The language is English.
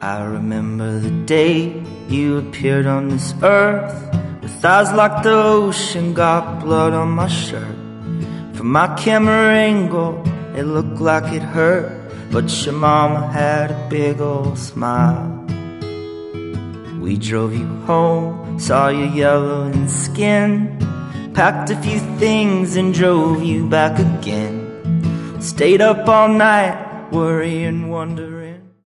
I remember the day you appeared on this earth, with eyes like the ocean, got blood on my shirt. From my camera angle, it looked like it hurt, but your mama had a big old smile. We drove you home, saw your yellowing skin, packed a few things and drove you back again. Stayed up all night, worrying, wondering